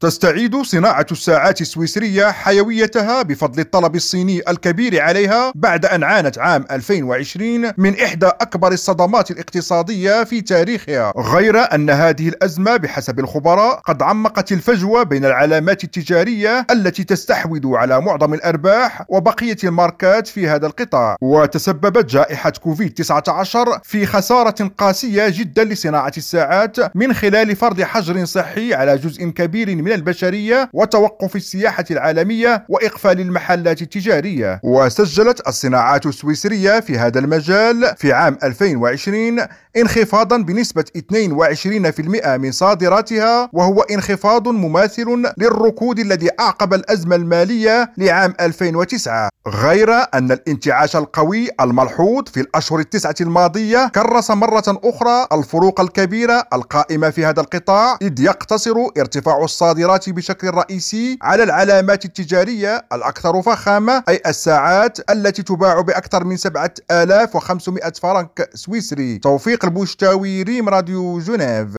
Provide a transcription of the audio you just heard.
تستعيد صناعة الساعات السويسرية حيويتها بفضل الطلب الصيني الكبير عليها بعد أن عانت عام 2020 من إحدى أكبر الصدمات الاقتصادية في تاريخها، غير أن هذه الأزمة بحسب الخبراء قد عمقت الفجوة بين العلامات التجارية التي تستحوذ على معظم الأرباح وبقية الماركات في هذا القطاع. وتسببت جائحة كوفيد-19 في خسارة قاسية جدا لصناعة الساعات من خلال فرض حجر صحي على جزء كبير من البشرية وتوقف السياحة العالمية وإقفال المحلات التجارية. وسجلت الصناعات السويسرية في هذا المجال في عام 2020 انخفاضا بنسبة 22% من صادراتها، وهو انخفاض مماثل للركود الذي أعقب الأزمة المالية لعام 2009، غير أن الانتعاش القوي الملحوظ في الأشهر التسعة الماضية كرس مرة أخرى الفروق الكبيرة القائمة في هذا القطاع، إذ يقتصر ارتفاع الصادرات بشكل رئيسي على العلامات التجارية الأكثر فخامة، أي الساعات التي تباع بأكثر من 7500 فرنك سويسري. توفيق البوشتاوي، ريم راديو جنيف.